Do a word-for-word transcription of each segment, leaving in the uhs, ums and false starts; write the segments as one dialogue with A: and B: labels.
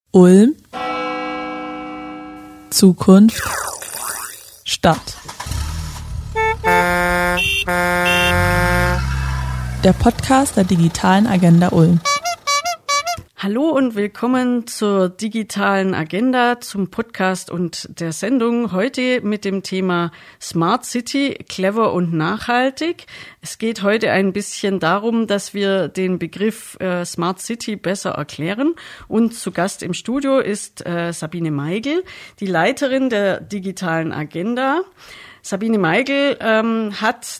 A: Ulm, Zukunft, Stadt. Der Podcast der digitalen Agenda Ulm.
B: Hallo und willkommen zur digitalen Agenda, zum Podcast und der Sendung. Heute mit dem Thema Smart City, clever und nachhaltig. Es geht heute ein bisschen darum, dass wir den Begriff äh, Smart City besser erklären. Und zu Gast im Studio ist äh, Sabine Meigel, die Leiterin der digitalen Agenda. Sabine Meigel ähm, hat,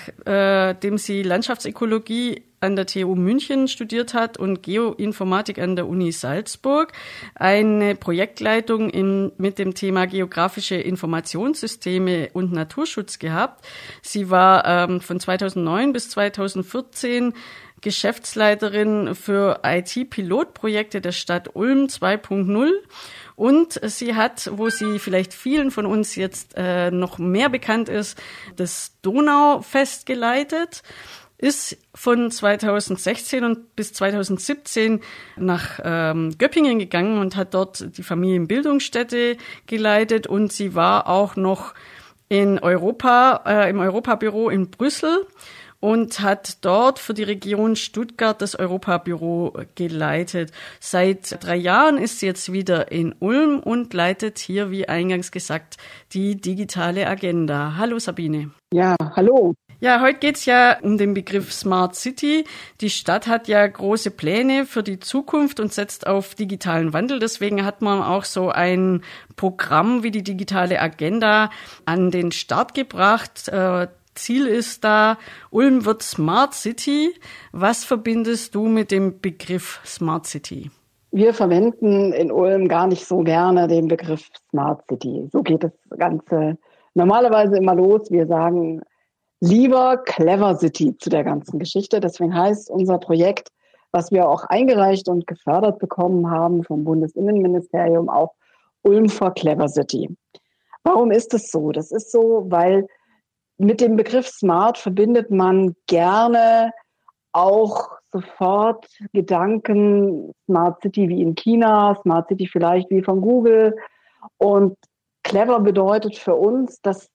B: nachdem äh, sie Landschaftsökologie an der T U München studiert hat und Geoinformatik an der Uni Salzburg, eine Projektleitung in, mit dem Thema geografische Informationssysteme und Naturschutz gehabt. Sie war ähm, von zweitausendneun bis zweitausendvierzehn Geschäftsleiterin für I T-Pilotprojekte der Stadt Ulm zwei Punkt null. Und sie hat, wo sie vielleicht vielen von uns jetzt äh, noch mehr bekannt ist, das Donaufest geleitet, ist von zweitausendsechzehn und bis zweitausendsiebzehn nach ähm, Göppingen gegangen und hat dort die Familienbildungsstätte geleitet. Und sie war auch noch in Europa, äh, im Europabüro in Brüssel und hat dort für die Region Stuttgart das Europabüro geleitet. Seit drei Jahren ist sie jetzt wieder in Ulm und leitet hier, wie eingangs gesagt, die digitale Agenda. Hallo Sabine.
C: Ja, hallo.
B: Ja, heute geht's ja um den Begriff Smart City. Die Stadt hat ja große Pläne für die Zukunft und setzt auf digitalen Wandel. Deswegen hat man auch so ein Programm wie die digitale Agenda an den Start gebracht. Äh, Ziel ist da, Ulm wird Smart City. Was verbindest du mit dem Begriff Smart City?
C: Wir verwenden in Ulm gar nicht so gerne den Begriff Smart City. So geht das Ganze normalerweise immer los. Wir sagen lieber Clever City zu der ganzen Geschichte. Deswegen heißt unser Projekt, was wir auch eingereicht und gefördert bekommen haben vom Bundesinnenministerium, auch Ulm for Clever City. Warum ist es so? Das ist so, weil mit dem Begriff Smart verbindet man gerne auch sofort Gedanken Smart City wie in China, Smart City vielleicht wie von Google. Und clever bedeutet für uns, dass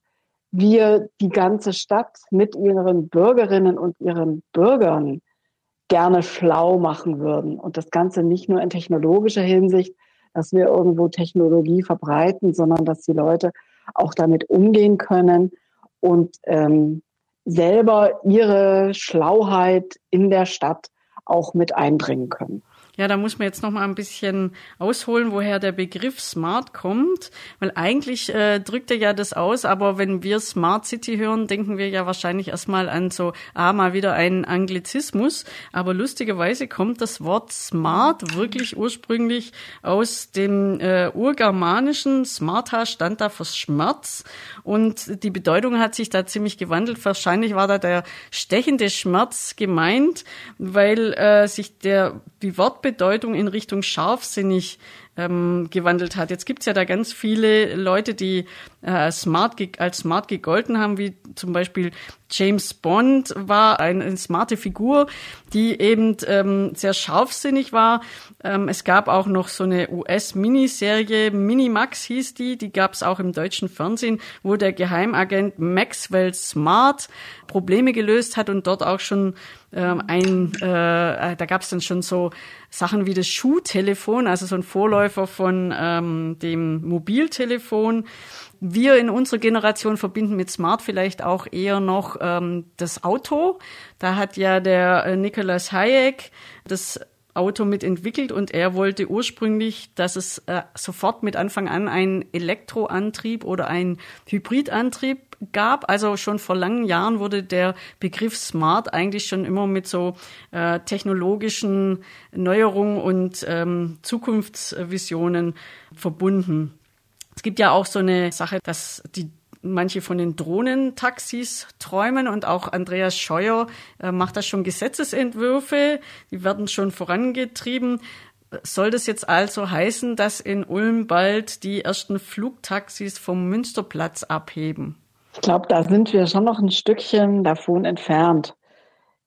C: wir die ganze Stadt mit ihren Bürgerinnen und ihren Bürgern gerne schlau machen würden. Und das Ganze nicht nur in technologischer Hinsicht, dass wir irgendwo Technologie verbreiten, sondern dass die Leute auch damit umgehen können und ähm, selber ihre Schlauheit in der Stadt auch mit einbringen können.
B: Ja, da muss man jetzt noch mal ein bisschen ausholen, woher der Begriff Smart kommt, weil eigentlich äh, drückt er ja das aus, aber wenn wir Smart City hören, denken wir ja wahrscheinlich erstmal an so, ah, mal wieder einen Anglizismus, aber lustigerweise kommt das Wort Smart wirklich ursprünglich aus dem äh, urgermanischen. Smarta stand da für Schmerz und die Bedeutung hat sich da ziemlich gewandelt. Wahrscheinlich war da der stechende Schmerz gemeint, weil äh, sich der die Wortbedeutung in Richtung scharfsinnig ähm, gewandelt hat. Jetzt gibt's ja da ganz viele Leute, die äh, smart ge- als smart gegolten haben, wie zum Beispiel James Bond war eine, eine smarte Figur, die eben ähm, sehr scharfsinnig war. Ähm, es gab auch noch so eine U S-Miniserie, Minimax hieß die, die gab's auch im deutschen Fernsehen, wo der Geheimagent Maxwell Smart Probleme gelöst hat und dort auch schon ähm, ein, äh, da gab's dann schon so Sachen wie das Schuhtelefon, also so ein Vorläufer von ähm, dem Mobiltelefon. Wir in unserer Generation verbinden mit Smart vielleicht auch eher noch ähm, das Auto. Da hat ja der äh, Nicolas Hayek das Auto mitentwickelt und er wollte ursprünglich, dass es äh, sofort mit Anfang an einen Elektroantrieb oder einen Hybridantrieb gab. Also schon vor langen Jahren wurde der Begriff Smart eigentlich schon immer mit so äh, technologischen Neuerungen und ähm, Zukunftsvisionen verbunden. Es gibt ja auch so eine Sache, dass die manche von den Drohnentaxis träumen und auch Andreas Scheuer äh, macht da schon Gesetzesentwürfe, die werden schon vorangetrieben. Soll das jetzt also heißen, dass in Ulm bald die ersten Flugtaxis vom Münsterplatz abheben?
C: Ich glaube, da sind wir schon noch ein Stückchen davon entfernt.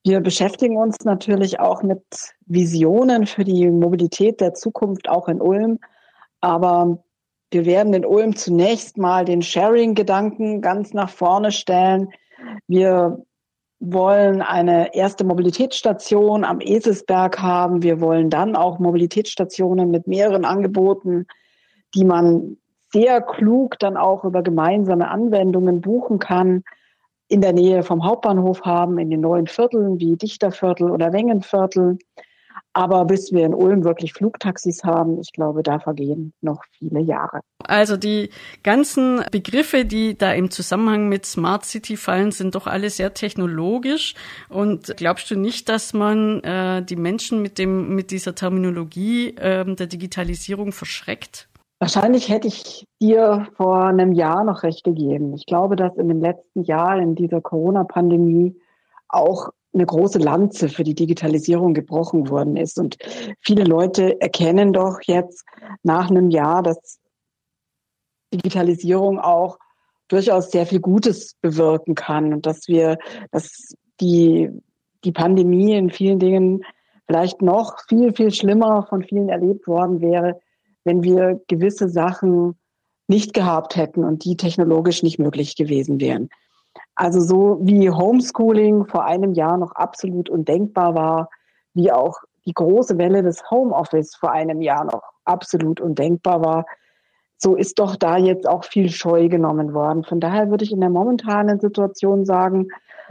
C: Wir beschäftigen uns natürlich auch mit Visionen für die Mobilität der Zukunft, auch in Ulm. Aber wir werden in Ulm zunächst mal den Sharing-Gedanken ganz nach vorne stellen. Wir wollen eine erste Mobilitätsstation am Eselsberg haben. Wir wollen dann auch Mobilitätsstationen mit mehreren Angeboten, die man sehr klug dann auch über gemeinsame Anwendungen buchen kann, in der Nähe vom Hauptbahnhof haben, in den neuen Vierteln wie Dichterviertel oder Wengenviertel. Aber bis wir in Ulm wirklich Flugtaxis haben, ich glaube, da vergehen noch viele Jahre.
B: Also die ganzen Begriffe, die da im Zusammenhang mit Smart City fallen, sind doch alle sehr technologisch. Und glaubst du nicht, dass man äh, die Menschen mit dem mit dieser Terminologie äh, der Digitalisierung verschreckt?
C: Wahrscheinlich hätte ich dir vor einem Jahr noch recht gegeben. Ich glaube, dass in dem letzten Jahr in dieser Corona-Pandemie auch eine große Lanze für die Digitalisierung gebrochen worden ist. Und viele Leute erkennen doch jetzt nach einem Jahr, dass Digitalisierung auch durchaus sehr viel Gutes bewirken kann und dass wir, dass die, die Pandemie in vielen Dingen vielleicht noch viel, viel schlimmer von vielen erlebt worden wäre, wenn wir gewisse Sachen nicht gehabt hätten und die technologisch nicht möglich gewesen wären. Also so wie Homeschooling vor einem Jahr noch absolut undenkbar war, wie auch die große Welle des Homeoffice vor einem Jahr noch absolut undenkbar war, so ist doch da jetzt auch viel Scheu genommen worden. Von daher würde ich in der momentanen Situation sagen,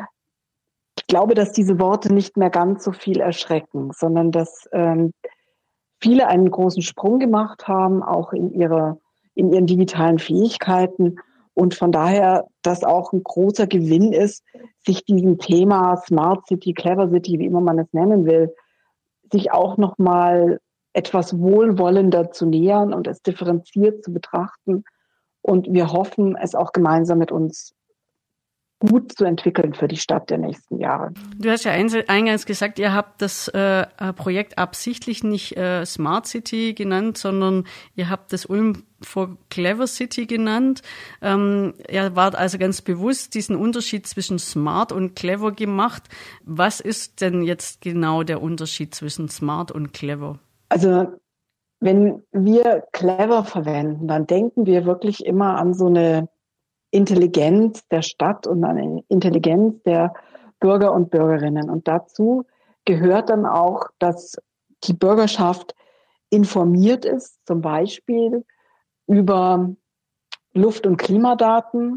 C: ich glaube, dass diese Worte nicht mehr ganz so viel erschrecken, sondern dass ähm, viele einen großen Sprung gemacht haben, auch in ihrer, in ihren digitalen Fähigkeiten. Und von daher, dass auch ein großer Gewinn ist, sich diesem Thema Smart City, Clever City, wie immer man es nennen will, sich auch nochmal etwas wohlwollender zu nähern und es differenziert zu betrachten. Und wir hoffen, es auch gemeinsam mit uns gut zu entwickeln für die Stadt der nächsten Jahre.
B: Du hast ja eingangs gesagt, ihr habt das äh, Projekt absichtlich nicht äh, Smart City genannt, sondern ihr habt das Ulm for Clever City genannt. Ähm, ihr wart also ganz bewusst diesen Unterschied zwischen Smart und Clever gemacht. Was ist denn jetzt genau der Unterschied zwischen Smart und Clever?
C: Also wenn wir Clever verwenden, dann denken wir wirklich immer an so eine Intelligenz der Stadt und eine Intelligenz der Bürger und Bürgerinnen. Und dazu gehört dann auch, dass die Bürgerschaft informiert ist, zum Beispiel über Luft- und Klimadaten,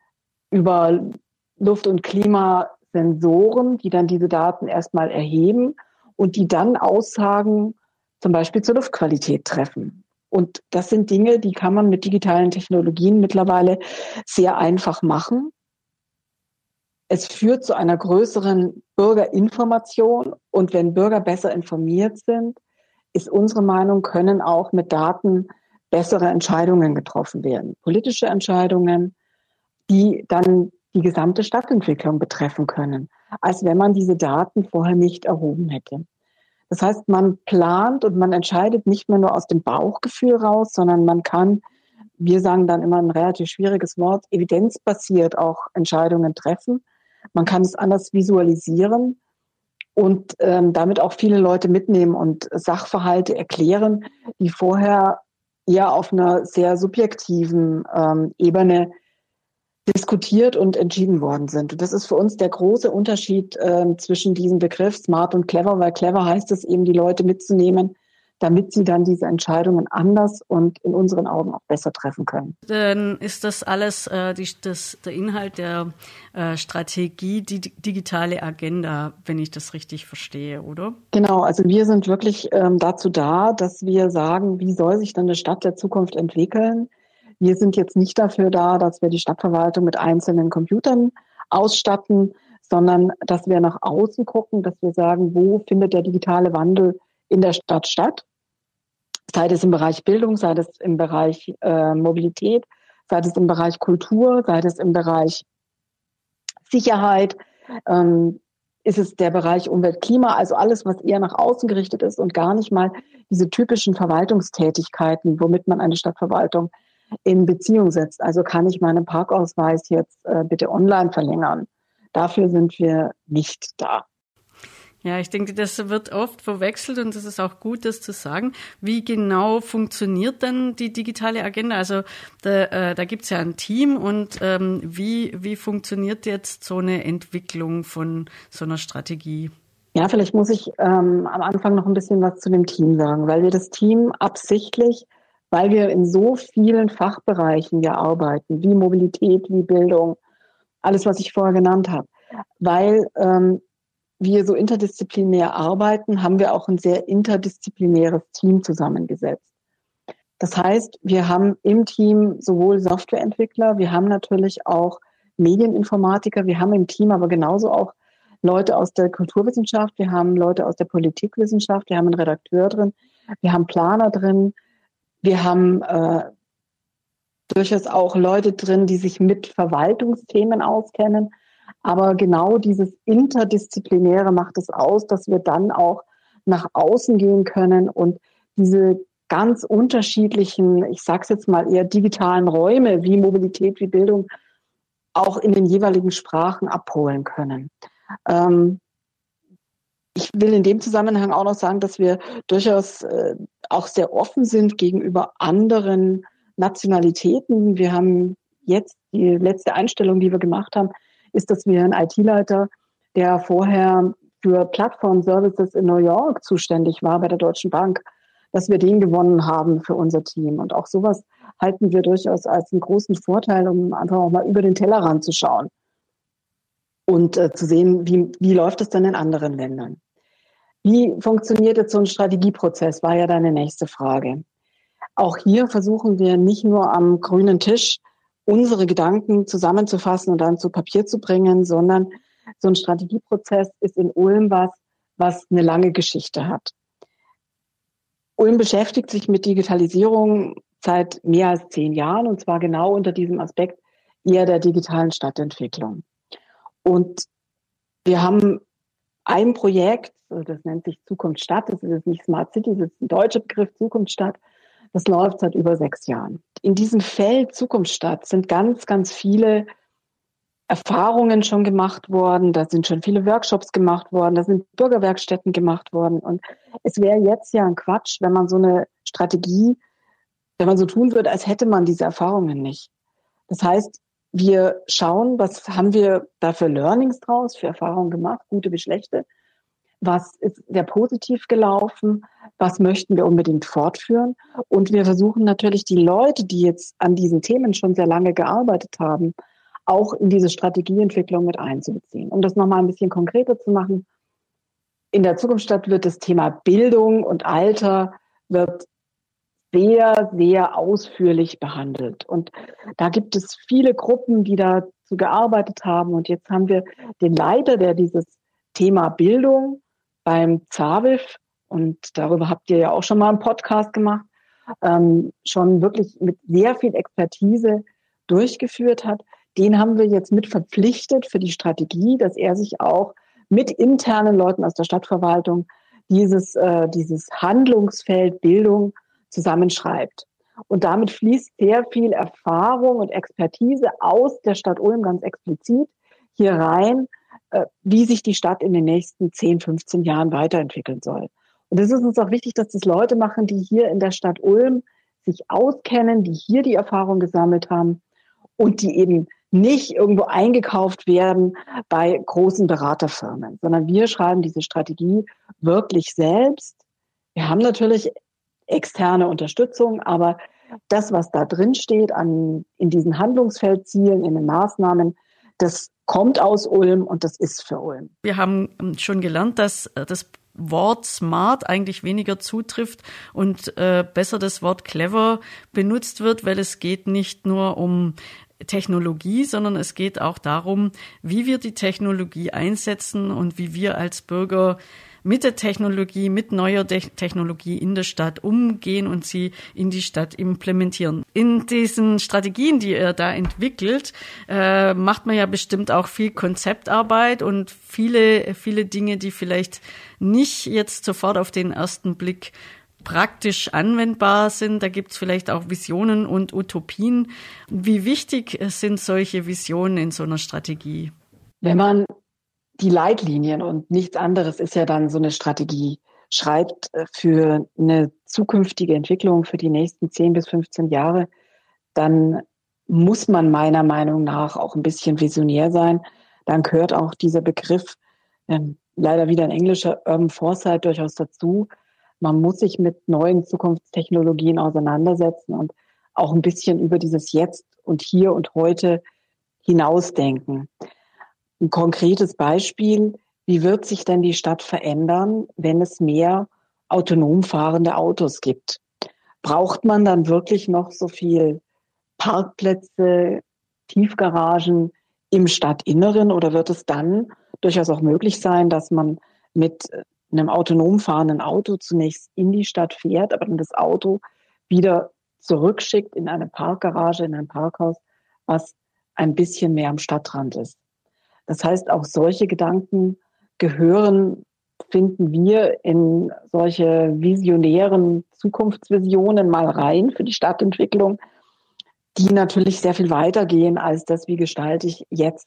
C: über Luft- und Klimasensoren, die dann diese Daten erstmal erheben und die dann Aussagen zum Beispiel zur Luftqualität treffen. Und das sind Dinge, die kann man mit digitalen Technologien mittlerweile sehr einfach machen. Es führt zu einer größeren Bürgerinformation. Und wenn Bürger besser informiert sind, ist unsere Meinung, können auch mit Daten bessere Entscheidungen getroffen werden. Politische Entscheidungen, die dann die gesamte Stadtentwicklung betreffen können, als wenn man diese Daten vorher nicht erhoben hätte. Das heißt, man plant und man entscheidet nicht mehr nur aus dem Bauchgefühl raus, sondern man kann, wir sagen dann immer ein relativ schwieriges Wort, evidenzbasiert auch Entscheidungen treffen. Man kann es anders visualisieren und ähm, damit auch viele Leute mitnehmen und Sachverhalte erklären, die vorher eher auf einer sehr subjektiven ähm, Ebene diskutiert und entschieden worden sind. Und das ist für uns der große Unterschied äh, zwischen diesem Begriff Smart und Clever, weil Clever heißt es eben, die Leute mitzunehmen, damit sie dann diese Entscheidungen anders und in unseren Augen auch besser treffen können.
B: Dann ist das alles äh, die, das, der Inhalt der äh, Strategie, die digitale Agenda, wenn ich das richtig verstehe, oder?
C: Genau, also wir sind wirklich ähm, dazu da, dass wir sagen, wie soll sich dann eine Stadt der Zukunft entwickeln? Wir sind jetzt nicht dafür da, dass wir die Stadtverwaltung mit einzelnen Computern ausstatten, sondern dass wir nach außen gucken, dass wir sagen, wo findet der digitale Wandel in der Stadt statt? Sei es im Bereich Bildung, sei es im Bereich äh, Mobilität, sei es im Bereich Kultur, sei es im Bereich Sicherheit, ähm, ist es der Bereich Umwelt, Klima, also alles, was eher nach außen gerichtet ist und gar nicht mal diese typischen Verwaltungstätigkeiten, womit man eine Stadtverwaltung in Beziehung setzt. Also kann ich meinen Parkausweis jetzt äh, bitte online verlängern. Dafür sind wir nicht da.
B: Ja, ich denke, das wird oft verwechselt und das ist auch gut, das zu sagen. Wie genau funktioniert denn die digitale Agenda? Also da, äh, da gibt's ja ein Team und ähm, wie, wie funktioniert jetzt so eine Entwicklung von so einer Strategie?
C: Ja, vielleicht muss ich ähm, am Anfang noch ein bisschen was zu dem Team sagen, weil wir das Team absichtlich, weil wir in so vielen Fachbereichen ja arbeiten, wie Mobilität, wie Bildung, alles, was ich vorher genannt habe, weil ähm, wir so interdisziplinär arbeiten, haben wir auch ein sehr interdisziplinäres Team zusammengesetzt. Das heißt, wir haben im Team sowohl Softwareentwickler, wir haben natürlich auch Medieninformatiker, wir haben im Team aber genauso auch Leute aus der Kulturwissenschaft, wir haben Leute aus der Politikwissenschaft, wir haben einen Redakteur drin, wir haben Planer drin, wir haben äh, durchaus auch Leute drin, die sich mit Verwaltungsthemen auskennen. Aber genau dieses Interdisziplinäre macht es aus, dass wir dann auch nach außen gehen können und diese ganz unterschiedlichen, ich sage es jetzt mal eher digitalen Räume wie Mobilität, wie Bildung auch in den jeweiligen Sprachen abholen können. Ähm, ich will in dem Zusammenhang auch noch sagen, dass wir durchaus äh, auch sehr offen sind gegenüber anderen Nationalitäten. Wir haben jetzt die letzte Einstellung, die wir gemacht haben, ist, dass wir einen I T-Leiter, der vorher für Plattform-Services in New York zuständig war bei der Deutschen Bank, dass wir den gewonnen haben für unser Team. Und auch sowas halten wir durchaus als einen großen Vorteil, um einfach auch mal über den Tellerrand zu schauen und äh, zu sehen, wie, wie läuft es denn in anderen Ländern. Wie funktioniert jetzt so ein Strategieprozess, war ja deine nächste Frage. Auch hier versuchen wir nicht nur am grünen Tisch unsere Gedanken zusammenzufassen und dann zu Papier zu bringen, sondern so ein Strategieprozess ist in Ulm was, was eine lange Geschichte hat. Ulm beschäftigt sich mit Digitalisierung seit mehr als zehn Jahren und zwar genau unter diesem Aspekt eher der digitalen Stadtentwicklung. Und wir haben ein Projekt, das nennt sich Zukunft Stadt, das ist jetzt nicht Smart City, das ist ein deutscher Begriff, Zukunft Stadt. Das läuft seit über sechs Jahren. In diesem Feld Zukunftsstadt sind ganz, ganz viele Erfahrungen schon gemacht worden. Da sind schon viele Workshops gemacht worden. Da sind Bürgerwerkstätten gemacht worden. Und es wäre jetzt ja ein Quatsch, wenn man so eine Strategie, wenn man so tun würde, als hätte man diese Erfahrungen nicht. Das heißt, wir schauen, was haben wir da für Learnings draus, für Erfahrungen gemacht, gute wie schlechte. Was ist sehr positiv gelaufen? Was möchten wir unbedingt fortführen? Und wir versuchen natürlich die Leute, die jetzt an diesen Themen schon sehr lange gearbeitet haben, auch in diese Strategieentwicklung mit einzubeziehen. Um das nochmal ein bisschen konkreter zu machen. In der Zukunftsstadt wird das Thema Bildung und Alter wird sehr, sehr ausführlich behandelt. Und da gibt es viele Gruppen, die dazu gearbeitet haben. Und jetzt haben wir den Leiter, der dieses Thema Bildung beim ZAWIF, und darüber habt ihr ja auch schon mal einen Podcast gemacht, ähm, schon wirklich mit sehr viel Expertise durchgeführt hat. Den haben wir jetzt mit verpflichtet für die Strategie, dass er sich auch mit internen Leuten aus der Stadtverwaltung dieses, äh, dieses Handlungsfeld Bildung zusammenschreibt. Und damit fließt sehr viel Erfahrung und Expertise aus der Stadt Ulm ganz explizit hier rein, wie sich die Stadt in den nächsten zehn, fünfzehn Jahren weiterentwickeln soll. Und es ist uns auch wichtig, dass das Leute machen, die hier in der Stadt Ulm sich auskennen, die hier die Erfahrung gesammelt haben und die eben nicht irgendwo eingekauft werden bei großen Beraterfirmen, sondern wir schreiben diese Strategie wirklich selbst. Wir haben natürlich externe Unterstützung, aber das, was da drin steht an, in diesen Handlungsfeldzielen, in den Maßnahmen, das kommt aus Ulm und das ist für Ulm.
B: Wir haben schon gelernt, dass das Wort smart eigentlich weniger zutrifft und äh, besser das Wort clever benutzt wird, weil es geht nicht nur um Technologie, sondern es geht auch darum, wie wir die Technologie einsetzen und wie wir als Bürger mit der Technologie, mit neuer Technologie in der Stadt umgehen und sie in die Stadt implementieren. In diesen Strategien, die ihr da entwickelt, äh, macht man ja bestimmt auch viel Konzeptarbeit und viele, viele Dinge, die vielleicht nicht jetzt sofort auf den ersten Blick praktisch anwendbar sind. Da gibt's vielleicht auch Visionen und Utopien. Wie wichtig sind solche Visionen in so einer Strategie?
C: Wenn man die Leitlinien und nichts anderes ist ja dann so eine Strategie, schreibt für eine zukünftige Entwicklung für die nächsten zehn bis fünfzehn Jahre, dann muss man meiner Meinung nach auch ein bisschen visionär sein. Dann gehört auch dieser Begriff, ähm, leider wieder ein englischer, Urban Foresight durchaus dazu. Man muss sich mit neuen Zukunftstechnologien auseinandersetzen und auch ein bisschen über dieses Jetzt und Hier und Heute hinausdenken. Ein konkretes Beispiel: Wie wird sich denn die Stadt verändern, wenn es mehr autonom fahrende Autos gibt? Braucht man dann wirklich noch so viel Parkplätze, Tiefgaragen im Stadtinneren, oder wird es dann durchaus auch möglich sein, dass man mit einem autonom fahrenden Auto zunächst in die Stadt fährt, aber dann das Auto wieder zurückschickt in eine Parkgarage, in ein Parkhaus, was ein bisschen mehr am Stadtrand ist? Das heißt, auch solche Gedanken gehören, finden wir, in solche visionären Zukunftsvisionen mal rein für die Stadtentwicklung, die natürlich sehr viel weiter gehen als das, wie gestalte ich jetzt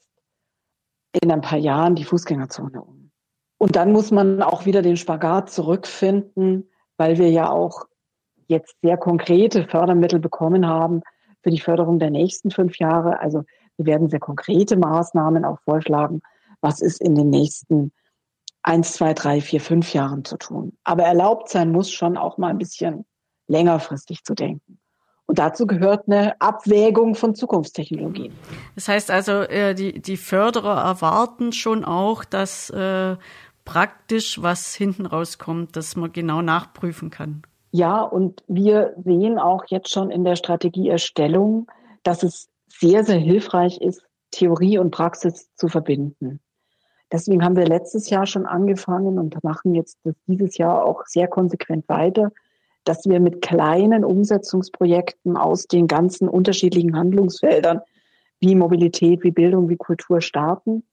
C: in ein paar Jahren die Fußgängerzone um. Und dann muss man auch wieder den Spagat zurückfinden, weil wir ja auch jetzt sehr konkrete Fördermittel bekommen haben für die Förderung der nächsten fünf Jahre. Also wir werden sehr konkrete Maßnahmen auch vorschlagen, was ist in den nächsten eins, zwei, drei, vier, fünf Jahren zu tun. Aber erlaubt sein muss schon auch mal ein bisschen längerfristig zu denken. Und dazu gehört eine Abwägung von Zukunftstechnologien.
B: Das heißt also, die, die Förderer erwarten schon auch, dass äh, praktisch was hinten rauskommt, dass man genau nachprüfen kann.
C: Ja, und wir sehen auch jetzt schon in der Strategieerstellung, dass es sehr, sehr hilfreich ist, Theorie und Praxis zu verbinden. Deswegen haben wir letztes Jahr schon angefangen und machen jetzt das dieses Jahr auch sehr konsequent weiter, dass wir mit kleinen Umsetzungsprojekten aus den ganzen unterschiedlichen Handlungsfeldern wie Mobilität, wie Bildung, wie Kultur starten,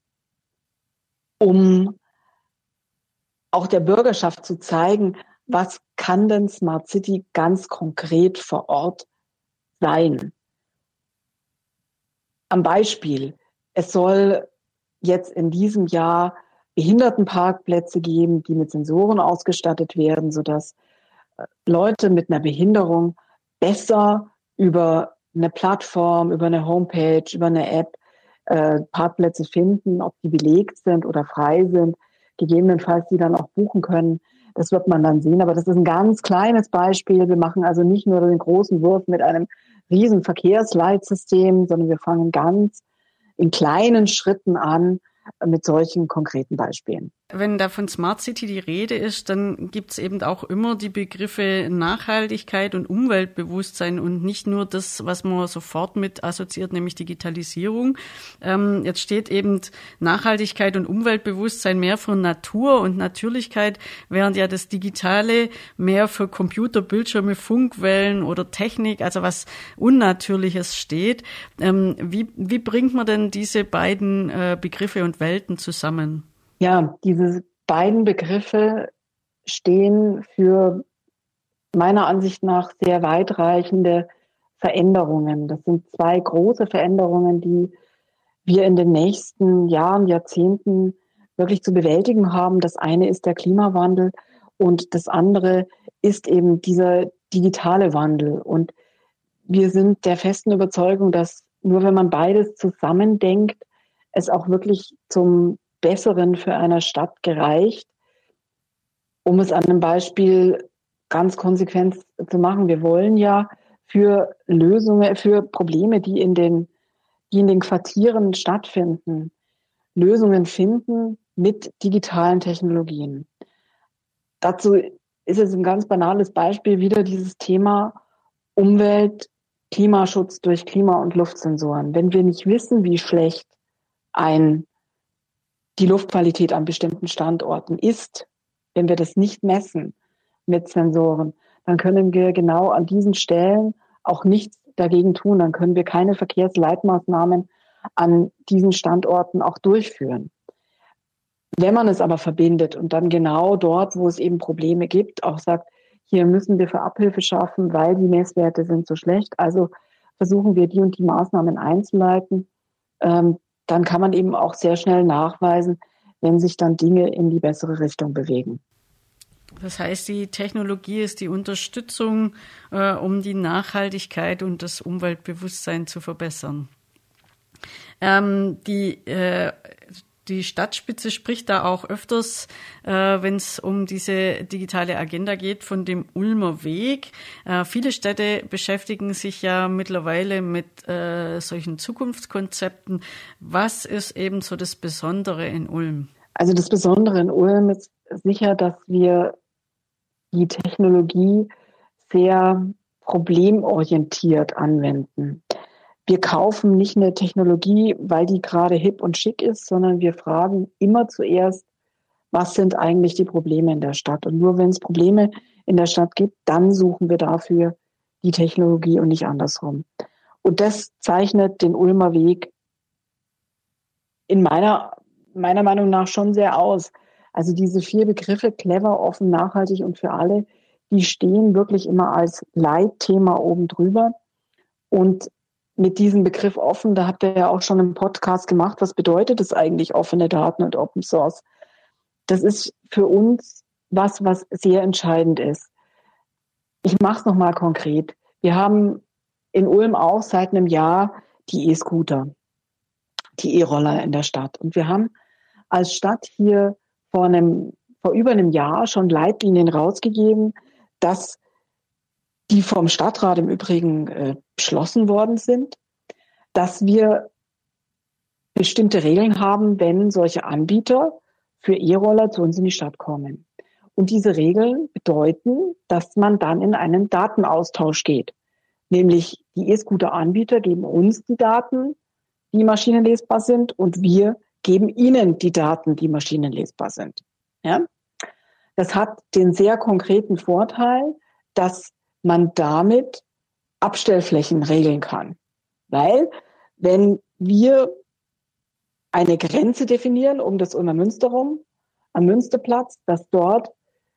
C: um auch der Bürgerschaft zu zeigen, was kann denn Smart City ganz konkret vor Ort sein. Am Beispiel: Es soll jetzt in diesem Jahr Behindertenparkplätze geben, die mit Sensoren ausgestattet werden, sodass Leute mit einer Behinderung besser über eine Plattform, über eine Homepage, über eine App äh, Parkplätze finden, ob die belegt sind oder frei sind, gegebenenfalls die dann auch buchen können. Das wird man dann sehen, aber das ist ein ganz kleines Beispiel. Wir machen also nicht nur den großen Wurf mit einem riesen Verkehrsleitsystem, sondern wir fangen ganz in kleinen Schritten an mit solchen konkreten Beispielen.
B: Wenn da von Smart City die Rede ist, dann gibt's eben auch immer die Begriffe Nachhaltigkeit und Umweltbewusstsein und nicht nur das, was man sofort mit assoziiert, nämlich Digitalisierung. Ähm, jetzt steht eben Nachhaltigkeit und Umweltbewusstsein mehr für Natur und Natürlichkeit, während ja das Digitale mehr für Computer, Bildschirme, Funkwellen oder Technik, also was Unnatürliches steht. Ähm, wie, wie bringt man denn diese beiden äh, Begriffe und Welten zusammen?
C: Ja, diese beiden Begriffe stehen für meiner Ansicht nach sehr weitreichende Veränderungen. Das sind zwei große Veränderungen, die wir in den nächsten Jahren, Jahrzehnten wirklich zu bewältigen haben. Das eine ist der Klimawandel und das andere ist eben dieser digitale Wandel. Und wir sind der festen Überzeugung, dass nur wenn man beides zusammendenkt, es auch wirklich zum Besseren für eine Stadt gereicht. Um es an einem Beispiel ganz konsequent zu machen: Wir wollen ja für Lösungen, für Probleme, die in den, die in den Quartieren stattfinden, Lösungen finden mit digitalen Technologien. Dazu ist es ein ganz banales Beispiel wieder dieses Thema Umwelt, Klimaschutz durch Klima- und Luftsensoren. Wenn wir nicht wissen, wie schlecht ein die Luftqualität an bestimmten Standorten ist, wenn wir das nicht messen mit Sensoren, dann können wir genau an diesen Stellen auch nichts dagegen tun. Dann können wir keine Verkehrsleitmaßnahmen an diesen Standorten auch durchführen. Wenn man es aber verbindet und dann genau dort, wo es eben Probleme gibt, auch sagt, hier müssen wir für Abhilfe schaffen, weil die Messwerte sind so schlecht, also versuchen wir die und die Maßnahmen einzuleiten, ähm, dann kann man eben auch sehr schnell nachweisen, wenn sich dann Dinge in die bessere Richtung bewegen.
B: Das heißt, die Technologie ist die Unterstützung, äh, um die Nachhaltigkeit und das Umweltbewusstsein zu verbessern. Ähm, die, äh, die Stadtspitze spricht da auch öfters, äh, wenn es um diese digitale Agenda geht, von dem Ulmer Weg. Äh, viele Städte beschäftigen sich ja mittlerweile mit äh, solchen Zukunftskonzepten. Was ist eben so das Besondere in Ulm?
C: Also das Besondere in Ulm ist sicher, dass wir die Technologie sehr problemorientiert anwenden. Wir kaufen nicht eine Technologie, weil die gerade hip und schick ist, sondern wir fragen immer zuerst, was sind eigentlich die Probleme in der Stadt? Und nur wenn es Probleme in der Stadt gibt, dann suchen wir dafür die Technologie und nicht andersrum. Und das zeichnet den Ulmer Weg in meiner, meiner Meinung nach schon sehr aus. Also diese vier Begriffe, clever, offen, nachhaltig und für alle, die stehen wirklich immer als Leitthema oben drüber. Und mit diesem Begriff offen, da habt ihr ja auch schon einen Podcast gemacht, was bedeutet es eigentlich, offene Daten und Open Source? Das ist für uns was, was sehr entscheidend ist. Ich mache es nochmal konkret. Wir haben in Ulm auch seit einem Jahr die E-Scooter, die E-Roller in der Stadt. Und wir haben als Stadt hier vor einem, vor über einem Jahr schon Leitlinien rausgegeben, dass die vom Stadtrat im Übrigen äh, beschlossen worden sind, dass wir bestimmte Regeln haben, wenn solche Anbieter für E-Roller zu uns in die Stadt kommen. Und diese Regeln bedeuten, dass man dann in einen Datenaustausch geht. Nämlich die E-Scooter-Anbieter geben uns die Daten, die maschinenlesbar sind, und wir geben ihnen die Daten, die maschinenlesbar sind. Ja? Das hat den sehr konkreten Vorteil, dass man damit Abstellflächen regeln kann. Weil, wenn wir eine Grenze definieren um das Ulmer Münster rum, am Münsterplatz, dass dort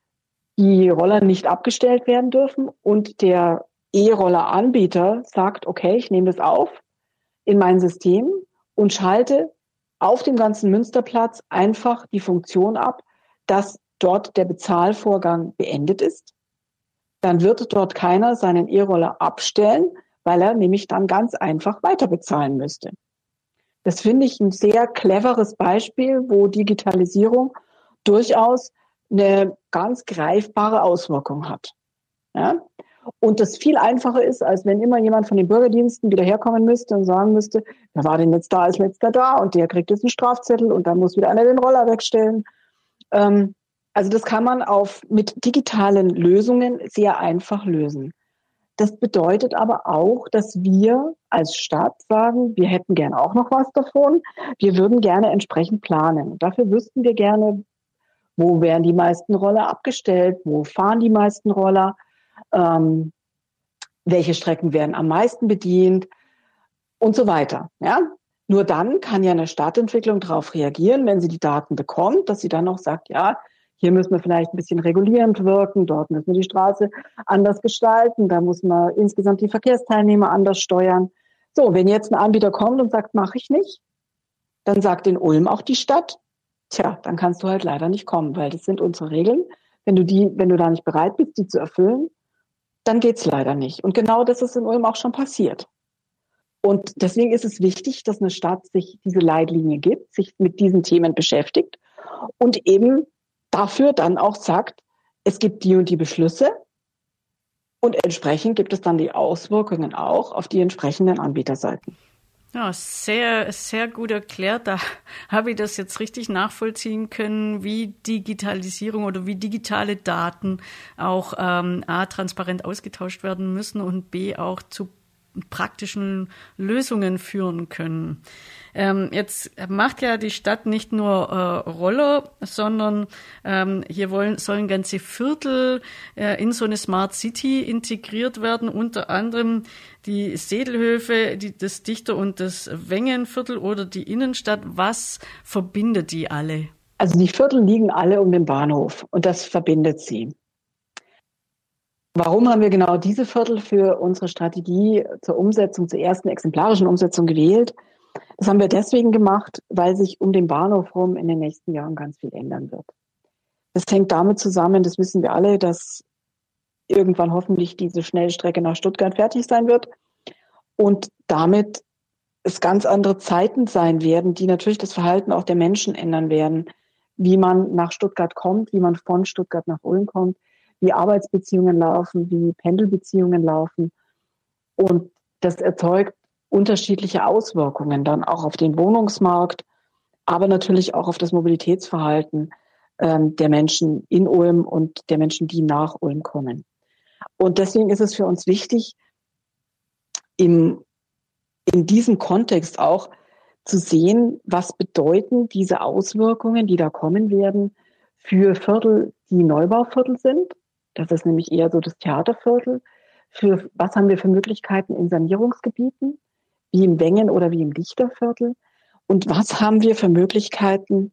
C: die Roller nicht abgestellt werden dürfen und der E-Roller-Anbieter sagt, okay, ich nehme das auf in mein System und schalte auf dem ganzen Münsterplatz einfach die Funktion ab, dass dort der Bezahlvorgang beendet ist. Dann wird dort keiner seinen E-Roller abstellen, weil er nämlich dann ganz einfach weiter bezahlen müsste. Das finde ich ein sehr cleveres Beispiel, wo Digitalisierung durchaus eine ganz greifbare Auswirkung hat. Ja? Und das viel einfacher ist, als wenn immer jemand von den Bürgerdiensten wieder herkommen müsste und sagen müsste, wer war denn jetzt da als letzter da und der kriegt jetzt einen Strafzettel und dann muss wieder einer den Roller wegstellen. Ähm, also das kann man auf, mit digitalen Lösungen sehr einfach lösen. Das bedeutet aber auch, dass wir als Stadt sagen, wir hätten gerne auch noch was davon. Wir würden gerne entsprechend planen. Dafür wüssten wir gerne, wo werden die meisten Roller abgestellt, wo fahren die meisten Roller, ähm, welche Strecken werden am meisten bedient und so weiter. Ja? Nur dann kann ja eine Stadtentwicklung darauf reagieren, wenn sie die Daten bekommt, dass sie dann auch sagt, ja, hier müssen wir vielleicht ein bisschen regulierend wirken, dort müssen wir die Straße anders gestalten, da muss man insgesamt die Verkehrsteilnehmer anders steuern. So, wenn jetzt ein Anbieter kommt und sagt, mache ich nicht, dann sagt in Ulm auch die Stadt, tja, dann kannst du halt leider nicht kommen, weil das sind unsere Regeln. Wenn du die, wenn du da nicht bereit bist, die zu erfüllen, dann geht's leider nicht. Und genau das ist in Ulm auch schon passiert. Und deswegen ist es wichtig, dass eine Stadt sich diese Leitlinie gibt, sich mit diesen Themen beschäftigt und eben dafür dann auch sagt, es gibt die und die Beschlüsse und entsprechend gibt es dann die Auswirkungen auch auf die entsprechenden Anbieterseiten.
B: Ja, sehr, sehr gut erklärt. Da habe ich das jetzt richtig nachvollziehen können, wie Digitalisierung oder wie digitale Daten auch ähm, A, transparent ausgetauscht werden müssen und B, auch zu praktischen Lösungen führen können. Ähm, jetzt macht ja die Stadt nicht nur äh, Roller, sondern ähm, hier wollen, sollen ganze Viertel äh, in so eine Smart City integriert werden, unter anderem die Sedelhöfe, die, das Dichter- und das Wengenviertel oder die Innenstadt. Was verbindet die alle?
C: Also die Viertel liegen alle um den Bahnhof und das verbindet sie. Warum haben wir genau diese Viertel für unsere Strategie zur Umsetzung, zur ersten exemplarischen Umsetzung gewählt? Das haben wir deswegen gemacht, weil sich um den Bahnhof rum in den nächsten Jahren ganz viel ändern wird. Das hängt damit zusammen, das wissen wir alle, dass irgendwann hoffentlich diese Schnellstrecke nach Stuttgart fertig sein wird und damit es ganz andere Zeiten sein werden, die natürlich das Verhalten auch der Menschen ändern werden, wie man nach Stuttgart kommt, wie man von Stuttgart nach Ulm kommt, wie Arbeitsbeziehungen laufen, wie Pendelbeziehungen laufen. Und das erzeugt unterschiedliche Auswirkungen dann auch auf den Wohnungsmarkt, aber natürlich auch auf das Mobilitätsverhalten ähm, der Menschen in Ulm und der Menschen, die nach Ulm kommen. Und deswegen ist es für uns wichtig, im, in diesem Kontext auch zu sehen, was bedeuten diese Auswirkungen, die da kommen werden, für Viertel, die Neubauviertel sind. Das ist nämlich eher so das Theaterviertel. Für was haben wir für Möglichkeiten in Sanierungsgebieten, wie im Wengen- oder wie im Lichterviertel? Und was haben wir für Möglichkeiten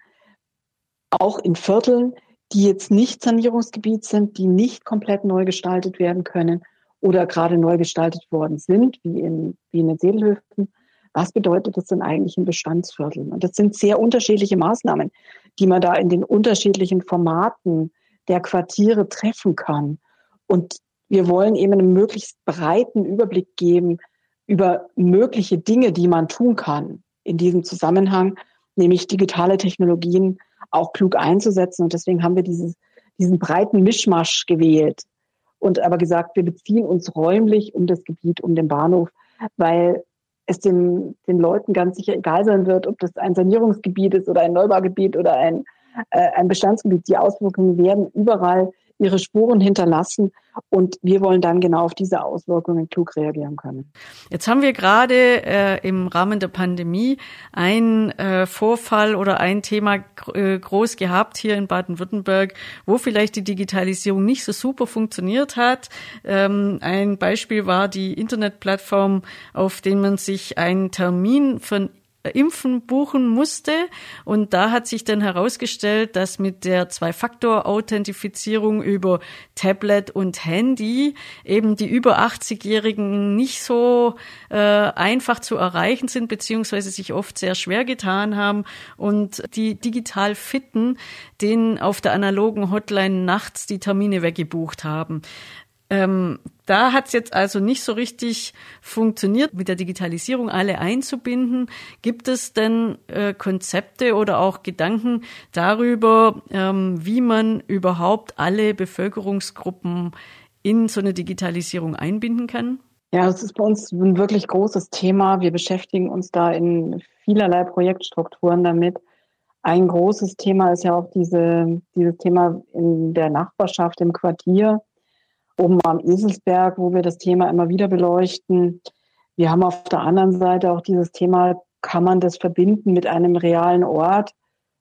C: auch in Vierteln, die jetzt nicht Sanierungsgebiet sind, die nicht komplett neu gestaltet werden können oder gerade neu gestaltet worden sind, wie in, wie in den Sedelhöfen? Was bedeutet das denn eigentlich in Bestandsvierteln? Und das sind sehr unterschiedliche Maßnahmen, die man da in den unterschiedlichen Formaten der Quartiere treffen kann. Und wir wollen eben einen möglichst breiten Überblick geben über mögliche Dinge, die man tun kann in diesem Zusammenhang, nämlich digitale Technologien auch klug einzusetzen. Und deswegen haben wir dieses, diesen breiten Mischmasch gewählt und aber gesagt, wir beziehen uns räumlich um das Gebiet, um den Bahnhof, weil es den, den Leuten ganz sicher egal sein wird, ob das ein Sanierungsgebiet ist oder ein Neubaugebiet oder ein, äh, ein Bestandsgebiet. Die Auswirkungen werden überall ihre Spuren hinterlassen und wir wollen dann genau auf diese Auswirkungen klug reagieren können.
B: Jetzt haben wir gerade äh, im Rahmen der Pandemie einen äh, Vorfall oder ein Thema äh, groß gehabt hier in Baden-Württemberg, wo vielleicht die Digitalisierung nicht so super funktioniert hat. Ähm, ein Beispiel war die Internetplattform, auf der man sich einen Termin für Impfen buchen musste. Und da hat sich dann herausgestellt, dass mit der Zwei-Faktor-Authentifizierung über Tablet und Handy eben die über achtzig-Jährigen nicht so äh, einfach zu erreichen sind, beziehungsweise sich oft sehr schwer getan haben und die digital Fitten denen auf der analogen Hotline nachts die Termine weggebucht haben. Ähm, da hat es jetzt also nicht so richtig funktioniert, mit der Digitalisierung alle einzubinden. Gibt es denn äh, Konzepte oder auch Gedanken darüber, ähm, wie man überhaupt alle Bevölkerungsgruppen in so eine Digitalisierung einbinden kann?
C: Ja, das ist bei uns ein wirklich großes Thema. Wir beschäftigen uns da in vielerlei Projektstrukturen damit. Ein großes Thema ist ja auch diese, dieses Thema in der Nachbarschaft, im Quartier. Oben am Eselsberg, wo wir das Thema immer wieder beleuchten. Wir haben auf der anderen Seite auch dieses Thema, kann man das verbinden mit einem realen Ort?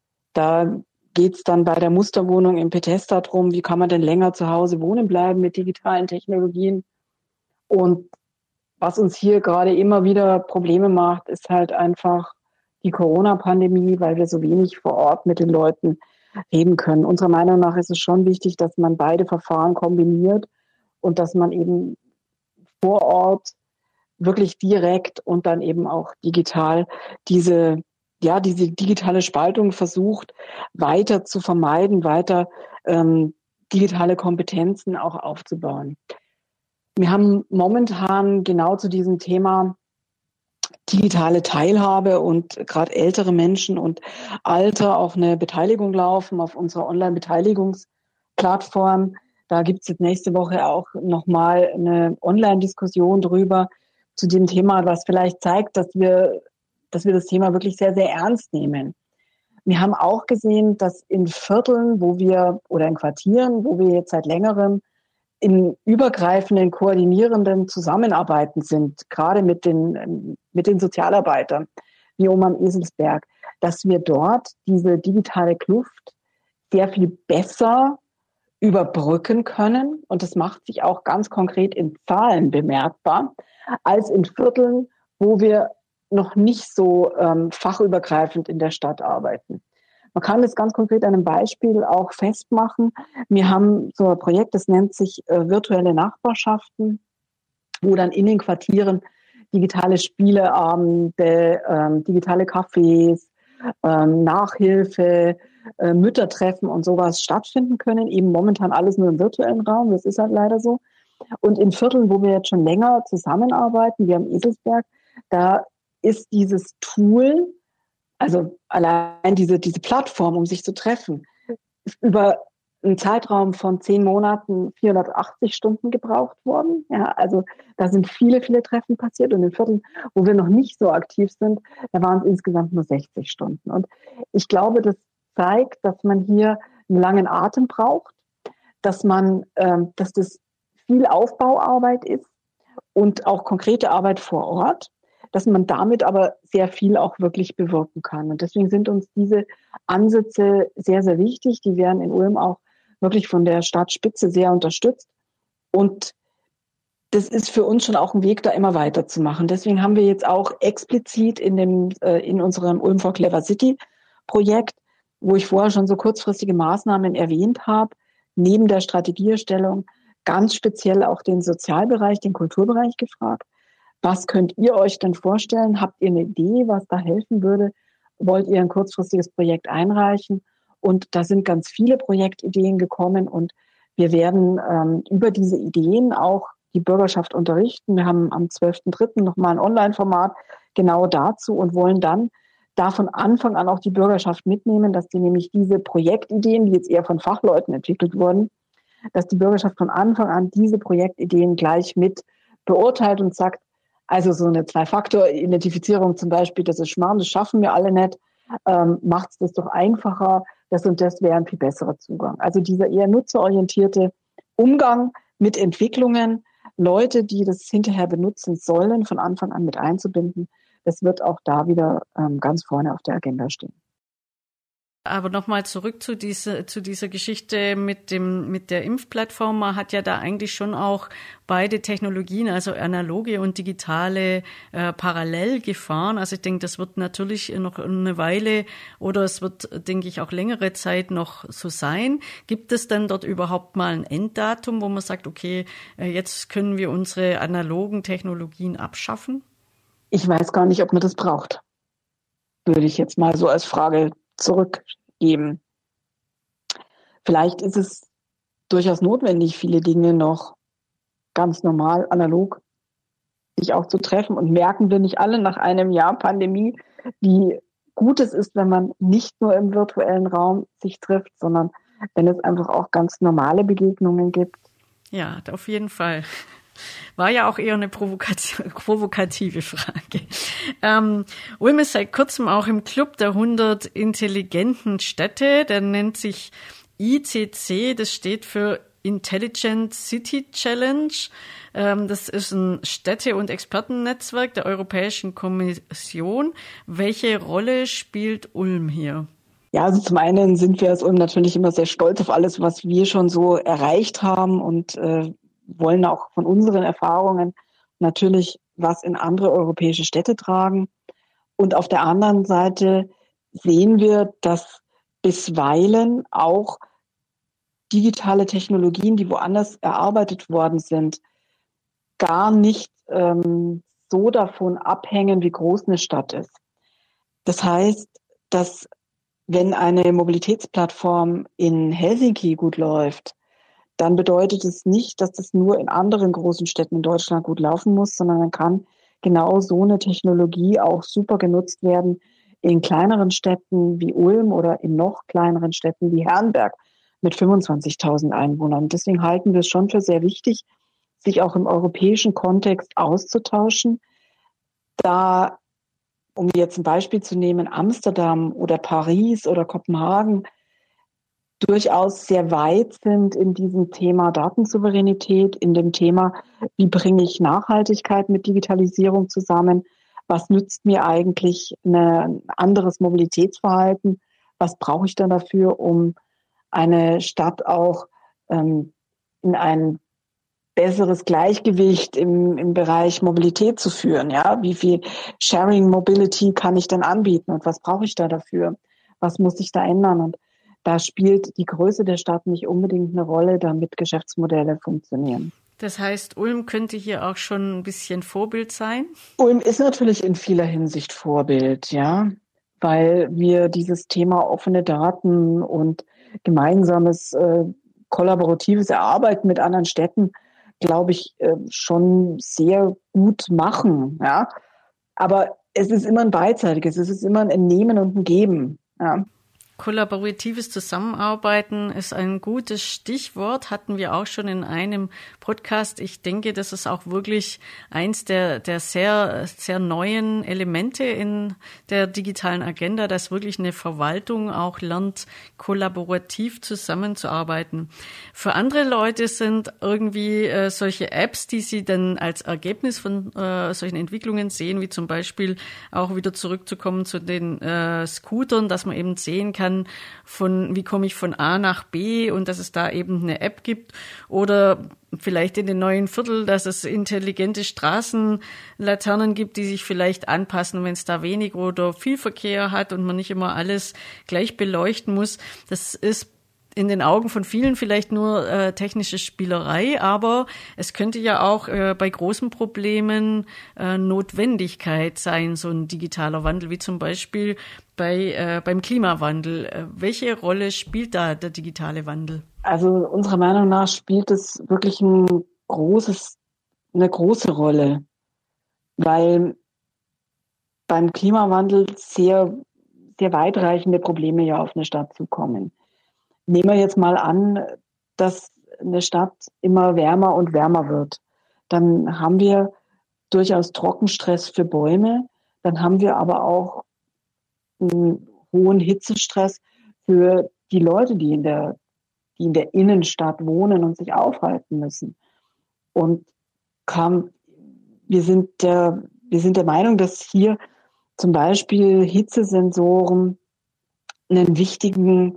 C: Da geht es dann bei der Musterwohnung in Bethesda drum, wie kann man denn länger zu Hause wohnen bleiben mit digitalen Technologien? Und was uns hier gerade immer wieder Probleme macht, ist halt einfach die Corona-Pandemie, weil wir so wenig vor Ort mit den Leuten reden können. Unserer Meinung nach ist es schon wichtig, dass man beide Verfahren kombiniert und dass man eben vor Ort wirklich direkt und dann eben auch digital diese, ja, diese digitale Spaltung versucht, weiter zu vermeiden, weiter ähm, digitale Kompetenzen auch aufzubauen. Wir haben momentan genau zu diesem Thema digitale Teilhabe und gerade ältere Menschen und Alter auch eine Beteiligung laufen auf unserer Online-Beteiligungsplattform. Da gibt es jetzt nächste Woche auch nochmal eine Online-Diskussion drüber zu dem Thema, was vielleicht zeigt, dass wir, dass wir das Thema wirklich sehr, sehr ernst nehmen. Wir haben auch gesehen, dass in Vierteln, wo wir, oder in Quartieren, wo wir jetzt seit längerem in übergreifenden, koordinierenden Zusammenarbeiten sind, gerade mit den, mit den Sozialarbeitern, wie oben am Eselsberg, dass wir dort diese digitale Kluft sehr viel besser überbrücken können. Und das macht sich auch ganz konkret in Zahlen bemerkbar, als in Vierteln, wo wir noch nicht so ähm, fachübergreifend in der Stadt arbeiten. Man kann das ganz konkret an einem Beispiel auch festmachen. Wir haben so ein Projekt, das nennt sich äh, virtuelle Nachbarschaften, wo dann in den Quartieren digitale Spieleabende, ähm, digitale Cafés, ähm, Nachhilfe, äh, Müttertreffen und sowas stattfinden können. Eben momentan alles nur im virtuellen Raum, das ist halt leider so. Und in Vierteln, wo wir jetzt schon länger zusammenarbeiten, wie am Eselsberg, da ist dieses Tool, also allein diese, diese Plattform, um sich zu treffen, über einen Zeitraum von zehn Monaten vierhundertachtzig Stunden gebraucht worden. Ja, also da sind viele, viele Treffen passiert. Und in Vierteln, wo wir noch nicht so aktiv sind, da waren es insgesamt nur sechzig Stunden. Und ich glaube, das zeigt, dass man hier einen langen Atem braucht, dass man, ähm, dass das viel Aufbauarbeit ist und auch konkrete Arbeit vor Ort, dass man damit aber sehr viel auch wirklich bewirken kann. Und deswegen sind uns diese Ansätze sehr, sehr wichtig. Die werden in Ulm auch wirklich von der Stadtspitze sehr unterstützt. Und das ist für uns schon auch ein Weg, da immer weiterzumachen. Deswegen haben wir jetzt auch explizit in dem, äh, in unserem Ulm for Clever City Projekt, wo ich vorher schon so kurzfristige Maßnahmen erwähnt habe, neben der Strategieerstellung ganz speziell auch den Sozialbereich, den Kulturbereich gefragt. Was könnt ihr euch denn vorstellen? Habt ihr eine Idee, was da helfen würde? Wollt ihr ein kurzfristiges Projekt einreichen? Und da sind ganz viele Projektideen gekommen und wir werden ähm, über diese Ideen auch die Bürgerschaft unterrichten. Wir haben am zwölften dritten nochmal ein Online-Format genau dazu und wollen dann da von Anfang an auch die Bürgerschaft mitnehmen, dass die nämlich diese Projektideen, die jetzt eher von Fachleuten entwickelt wurden, dass die Bürgerschaft von Anfang an diese Projektideen gleich mit beurteilt und sagt, also so eine Zwei-Faktor-Identifizierung zum Beispiel, das ist Schmarrn, das schaffen wir alle nicht, ähm, macht es das doch einfacher, das und das wäre ein viel besserer Zugang. Also dieser eher nutzerorientierte Umgang mit Entwicklungen, Leute, die das hinterher benutzen sollen, von Anfang an mit einzubinden, das wird auch da wieder ähm, ganz vorne auf der Agenda stehen.
B: Aber nochmal zurück zu dieser, zu dieser Geschichte mit dem, mit der Impfplattform. Man hat ja da eigentlich schon auch beide Technologien, also analoge und digitale, äh, parallel gefahren. Also ich denke, das wird natürlich noch eine Weile oder es wird, denke ich, auch längere Zeit noch so sein. Gibt es dann dort überhaupt mal ein Enddatum, wo man sagt, okay, jetzt können wir unsere analogen Technologien abschaffen?
C: Ich weiß gar nicht, ob man das braucht. Würde ich jetzt mal so als Frage zurückgeben. Vielleicht ist es durchaus notwendig, viele Dinge noch ganz normal, analog, sich auch zu treffen. Und merken wir nicht alle nach einem Jahr Pandemie, wie gut es ist, wenn man nicht nur im virtuellen Raum sich trifft, sondern wenn es einfach auch ganz normale Begegnungen gibt.
B: Ja, auf jeden Fall. War ja auch eher eine provokative, provokative Frage. Ähm, Ulm ist seit kurzem auch im Club der hundert intelligenten Städte. Der nennt sich I C C, das steht für Intelligent City Challenge. Ähm, das ist ein Städte- und Expertennetzwerk der Europäischen Kommission. Welche Rolle spielt Ulm hier?
C: Ja, also zum einen sind wir als Ulm natürlich immer sehr stolz auf alles, was wir schon so erreicht haben und äh, wollen auch von unseren Erfahrungen natürlich was in andere europäische Städte tragen. Und auf der anderen Seite sehen wir, dass bisweilen auch digitale Technologien, die woanders erarbeitet worden sind, gar nicht ähm, so davon abhängen, wie groß eine Stadt ist. Das heißt, dass wenn eine Mobilitätsplattform in Helsinki gut läuft, dann bedeutet es nicht, dass das nur in anderen großen Städten in Deutschland gut laufen muss, sondern dann kann genau so eine Technologie auch super genutzt werden in kleineren Städten wie Ulm oder in noch kleineren Städten wie Herrenberg mit fünfundzwanzigtausend Einwohnern. Deswegen halten wir es schon für sehr wichtig, sich auch im europäischen Kontext auszutauschen. Da, um jetzt ein Beispiel zu nehmen, Amsterdam oder Paris oder Kopenhagen durchaus sehr weit sind in diesem Thema Datensouveränität, in dem Thema, wie bringe ich Nachhaltigkeit mit Digitalisierung zusammen, was nützt mir eigentlich ein anderes Mobilitätsverhalten, was brauche ich dann dafür, um eine Stadt auch ähm, in ein besseres Gleichgewicht im, im Bereich Mobilität zu führen. Ja, wie viel Sharing Mobility kann ich denn anbieten und was brauche ich da dafür? Was muss ich da ändern? Und da spielt die Größe der Stadt nicht unbedingt eine Rolle, damit Geschäftsmodelle funktionieren.
B: Das heißt, Ulm könnte hier auch schon ein bisschen Vorbild sein?
C: Ulm ist natürlich in vieler Hinsicht Vorbild, ja, weil wir dieses Thema offene Daten und gemeinsames äh, kollaboratives Erarbeiten mit anderen Städten, glaube ich, äh, schon sehr gut machen, ja. Aber es ist immer ein beidseitiges, es ist immer ein Nehmen und ein Geben, ja.
B: Kollaboratives Zusammenarbeiten ist ein gutes Stichwort, hatten wir auch schon in einem Podcast. Ich denke, das ist auch wirklich eins der, der sehr, sehr neuen Elemente in der digitalen Agenda, dass wirklich eine Verwaltung auch lernt, kollaborativ zusammenzuarbeiten. Für andere Leute sind irgendwie äh, solche Apps, die sie dann als Ergebnis von äh, solchen Entwicklungen sehen, wie zum Beispiel auch wieder zurückzukommen zu den äh, Scootern, dass man eben sehen kann, von wie komme ich von A nach B und dass es da eben eine App gibt oder vielleicht in den neuen Viertel, dass es intelligente Straßenlaternen gibt, die sich vielleicht anpassen, wenn es da wenig oder viel Verkehr hat und man nicht immer alles gleich beleuchten muss. Das ist in den Augen von vielen vielleicht nur äh, technische Spielerei, aber es könnte ja auch äh, bei großen Problemen äh, Notwendigkeit sein, so ein digitaler Wandel, wie zum Beispiel bei äh, beim Klimawandel. Äh, welche Rolle spielt da der digitale Wandel?
C: Also unserer Meinung nach spielt es wirklich ein großes, eine große Rolle, weil beim Klimawandel sehr, sehr weitreichende Probleme ja auf eine Stadt zukommen. Nehmen wir jetzt mal an, dass eine Stadt immer wärmer und wärmer wird. Dann haben wir durchaus Trockenstress für Bäume. Dann haben wir aber auch einen hohen Hitzestress für die Leute, die in der, die in der Innenstadt wohnen und sich aufhalten müssen. Und kam, wir sind der, wir sind der Meinung, dass hier zum Beispiel Hitzesensoren einen wichtigen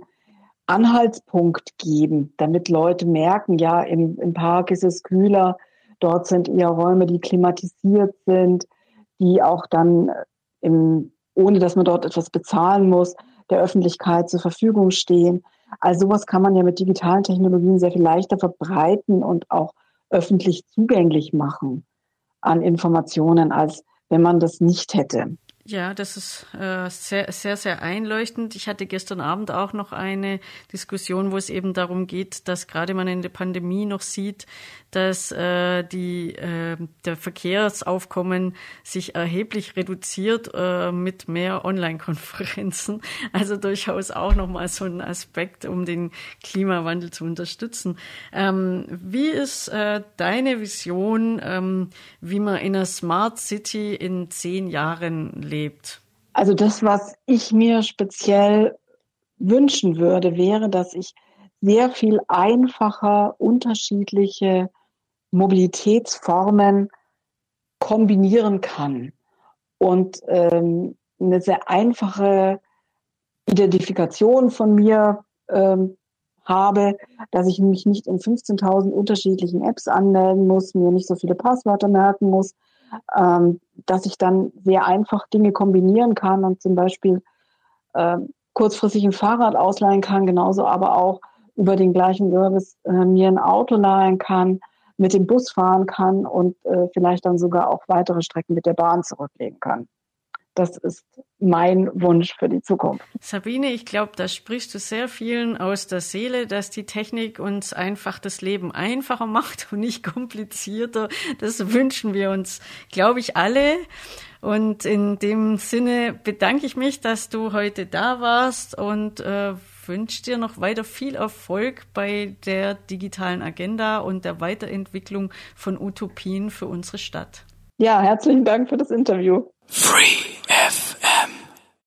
C: Anhaltspunkt geben, damit Leute merken, ja, im, im Park ist es kühler, dort sind eher Räume, die klimatisiert sind, die auch dann, im, ohne dass man dort etwas bezahlen muss, der Öffentlichkeit zur Verfügung stehen. Also sowas kann man ja mit digitalen Technologien sehr viel leichter verbreiten und auch öffentlich zugänglich machen an Informationen, als wenn man das nicht hätte.
B: Ja, das ist äh, sehr, sehr, sehr einleuchtend. Ich hatte gestern Abend auch noch eine Diskussion, wo es eben darum geht, dass gerade man in der Pandemie noch sieht, dass äh, die äh, der Verkehrsaufkommen sich erheblich reduziert äh, mit mehr Online-Konferenzen. Also durchaus auch nochmal so ein Aspekt, um den Klimawandel zu unterstützen. Ähm, wie ist äh, deine Vision, ähm, wie man in einer Smart City in zehn Jahren lebt?
C: Also das, was ich mir speziell wünschen würde, wäre, dass ich sehr viel einfacher unterschiedliche Mobilitätsformen kombinieren kann und ähm, eine sehr einfache Identifikation von mir ähm, habe, dass ich mich nicht in fünfzehntausend unterschiedlichen Apps anmelden muss, mir nicht so viele Passwörter merken muss, ähm, dass ich dann sehr einfach Dinge kombinieren kann und zum Beispiel äh, kurzfristig ein Fahrrad ausleihen kann, genauso aber auch über den gleichen Service äh, mir ein Auto leihen kann, mit dem Bus fahren kann und äh, vielleicht dann sogar auch weitere Strecken mit der Bahn zurücklegen kann. Das ist mein Wunsch für die Zukunft.
B: Sabine, ich glaube, da sprichst du sehr vielen aus der Seele, dass die Technik uns einfach das Leben einfacher macht und nicht komplizierter. Das wünschen wir uns, glaube ich, alle. Und in dem Sinne bedanke ich mich, dass du heute da warst und äh, wünsche dir noch weiter viel Erfolg bei der digitalen Agenda und der Weiterentwicklung von Utopien für unsere Stadt.
C: Ja, herzlichen Dank für das Interview.
D: Free.